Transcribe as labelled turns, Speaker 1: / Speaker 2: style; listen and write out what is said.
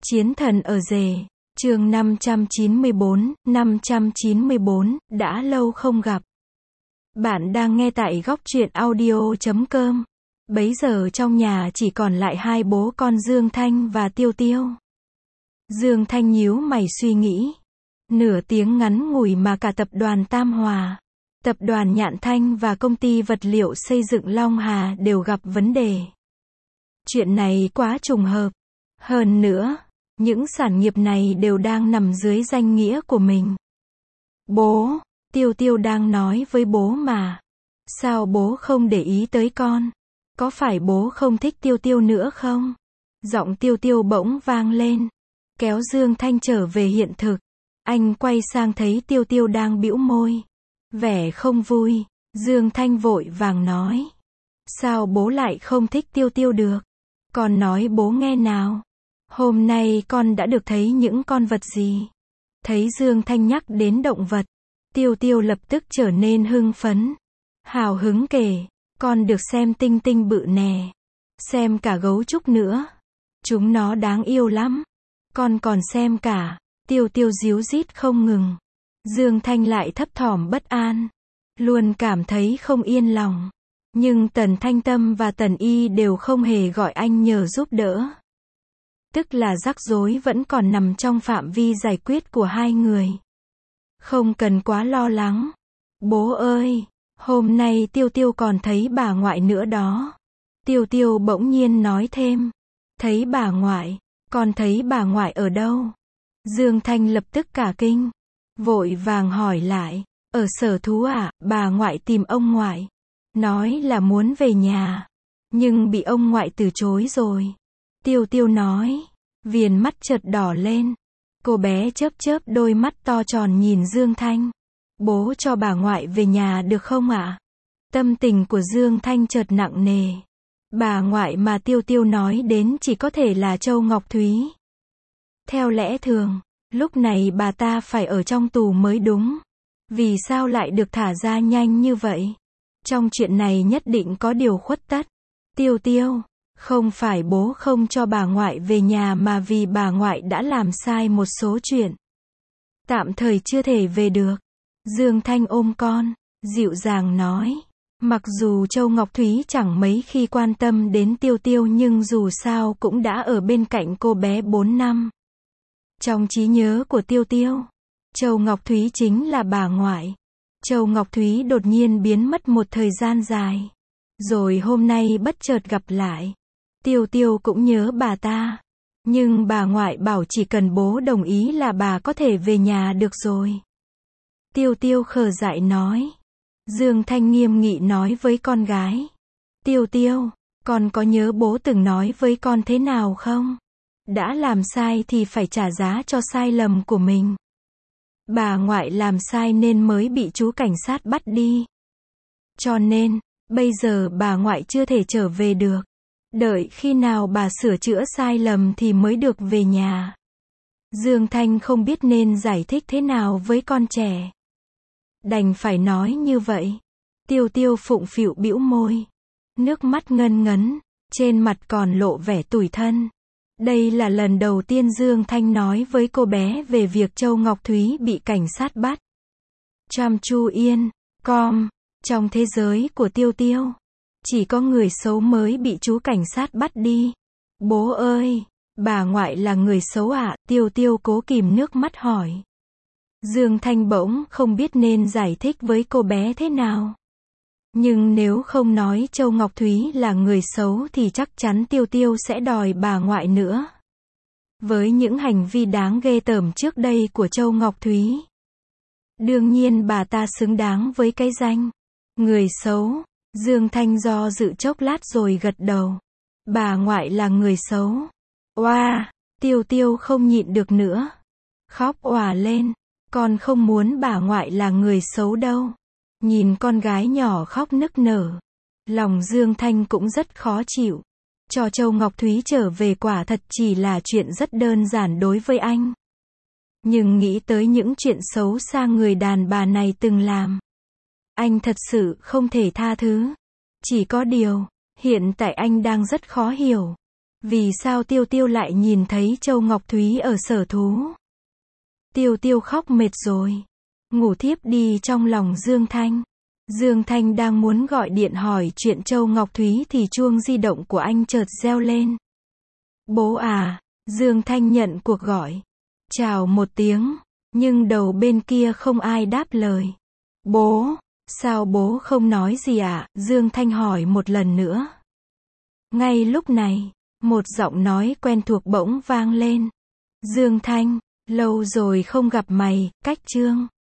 Speaker 1: Chiến thần ở rể, chương 594, đã lâu không gặp. Bạn đang nghe tại góc truyện audio.com. Bấy giờ trong nhà chỉ còn lại hai bố con Dương Thanh và Tiêu Tiêu. Dương Thanh nhíu mày suy nghĩ. Nửa tiếng ngắn ngủi mà cả tập đoàn Tam Hòa, tập đoàn Nhạn Thanh và công ty vật liệu xây dựng Long Hà đều gặp vấn đề. Chuyện này quá trùng hợp. Hơn nữa, những sản nghiệp này đều đang nằm dưới danh nghĩa của mình. Bố, Tiêu Tiêu đang nói với bố mà. Sao bố không để ý tới con? Có phải bố không thích Tiêu Tiêu nữa không? Giọng Tiêu Tiêu bỗng vang lên, kéo Dương Thanh trở về hiện thực. Anh quay sang thấy Tiêu Tiêu đang bĩu môi, vẻ không vui. Dương Thanh vội vàng nói, sao bố lại không thích Tiêu Tiêu được? Con nói bố nghe nào. Hôm nay con đã được thấy những con vật gì? Thấy Dương Thanh nhắc đến động vật, Tiêu Tiêu lập tức trở nên hưng phấn. Hào hứng kể, con được xem tinh tinh bự nè. Xem cả gấu trúc nữa. Chúng nó đáng yêu lắm. Con còn xem cả. Tiêu Tiêu díu dít không ngừng. Dương Thanh lại thấp thỏm bất an. Luôn cảm thấy không yên lòng. Nhưng Tần Thanh Tâm và Tần Y đều không hề gọi anh nhờ giúp đỡ. Tức là rắc rối vẫn còn nằm trong phạm vi giải quyết của hai người. Không cần quá lo lắng. Bố ơi, hôm nay Tiêu Tiêu còn thấy bà ngoại nữa đó. Tiêu Tiêu bỗng nhiên nói thêm. Thấy bà ngoại? Con thấy bà ngoại ở đâu? Dương Thanh lập tức cả kinh. Vội vàng hỏi lại. Ở sở thú à? Bà ngoại tìm ông ngoại. Nói là muốn về nhà. Nhưng bị ông ngoại từ chối rồi. Tiêu Tiêu nói. Viền mắt chợt đỏ lên. Cô bé chớp chớp đôi mắt to tròn nhìn Dương Thanh. Bố cho bà ngoại về nhà được không ạ? Tâm tình của Dương Thanh chợt nặng nề. Bà ngoại mà Tiêu Tiêu nói đến chỉ có thể là Châu Ngọc Thúy. Theo lẽ thường, lúc này bà ta phải ở trong tù mới đúng. Vì sao lại được thả ra nhanh như vậy? Trong chuyện này nhất định có điều khuất tất. Tiêu Tiêu, không phải bố không cho bà ngoại về nhà mà vì bà ngoại đã làm sai một số chuyện. Tạm thời chưa thể về được. Dương Thanh ôm con, dịu dàng nói. Mặc dù Châu Ngọc Thúy chẳng mấy khi quan tâm đến Tiêu Tiêu nhưng dù sao cũng đã ở bên cạnh cô bé 4 năm. Trong trí nhớ của Tiêu Tiêu, Châu Ngọc Thúy chính là bà ngoại. Châu Ngọc Thúy đột nhiên biến mất một thời gian dài. Rồi hôm nay bất chợt gặp lại. Tiêu Tiêu cũng nhớ bà ta. Nhưng bà ngoại bảo chỉ cần bố đồng ý là bà có thể về nhà được rồi. Tiêu Tiêu khờ dại nói. Dương Thanh nghiêm nghị nói với con gái. Tiêu Tiêu, con có nhớ bố từng nói với con thế nào không? Đã làm sai thì phải trả giá cho sai lầm của mình. Bà ngoại làm sai nên mới bị chú cảnh sát bắt đi. Cho nên, bây giờ bà ngoại chưa thể trở về được. Đợi khi nào bà sửa chữa sai lầm thì mới được về nhà. Dương Thanh không biết nên giải thích thế nào với con trẻ. Đành phải nói như vậy. Tiêu Tiêu phụng phịu bĩu môi. Nước mắt ngân ngấn, trên mặt còn lộ vẻ tủi thân. Đây là lần đầu tiên Dương Thanh nói với cô bé về việc Châu Ngọc Thúy bị cảnh sát bắt. Chăm Chu Yên, com, trong thế giới của Tiêu Tiêu, chỉ có người xấu mới bị chú cảnh sát bắt đi. Bố ơi, bà ngoại là người xấu ạ? Tiêu Tiêu cố kìm nước mắt hỏi. Dương Thanh bỗng không biết nên giải thích với cô bé thế nào. Nhưng nếu không nói Châu Ngọc Thúy là người xấu thì chắc chắn Tiêu Tiêu sẽ đòi bà ngoại nữa. Với những hành vi đáng ghê tởm trước đây của Châu Ngọc Thúy, đương nhiên bà ta xứng đáng với cái danh người xấu. Dương Thanh do dự chốc lát rồi gật đầu. Bà ngoại là người xấu. Oa, Tiêu Tiêu không nhịn được nữa. Khóc òa lên. Con không muốn bà ngoại là người xấu đâu. Nhìn con gái nhỏ khóc nức nở. Lòng Dương Thanh cũng rất khó chịu. Cho Châu Ngọc Thúy trở về quả thật chỉ là chuyện rất đơn giản đối với anh. Nhưng nghĩ tới những chuyện xấu xa người đàn bà này từng làm, anh thật sự không thể tha thứ. Chỉ có điều, hiện tại anh đang rất khó hiểu. Vì sao Tiêu Tiêu lại nhìn thấy Châu Ngọc Thúy ở sở thú? Tiêu Tiêu khóc mệt rồi. Ngủ thiếp đi trong lòng Dương Thanh. Dương Thanh đang muốn gọi điện hỏi chuyện Châu Ngọc Thúy thì chuông di động của anh chợt reo lên. Bố à, Dương Thanh nhận cuộc gọi. Chào một tiếng, nhưng đầu bên kia không ai đáp lời. Bố, sao bố không nói gì ạ? Dương Thanh hỏi một lần nữa. Ngay lúc này, một giọng nói quen thuộc bỗng vang lên. Dương Thanh, lâu rồi không gặp mày, cách Trương.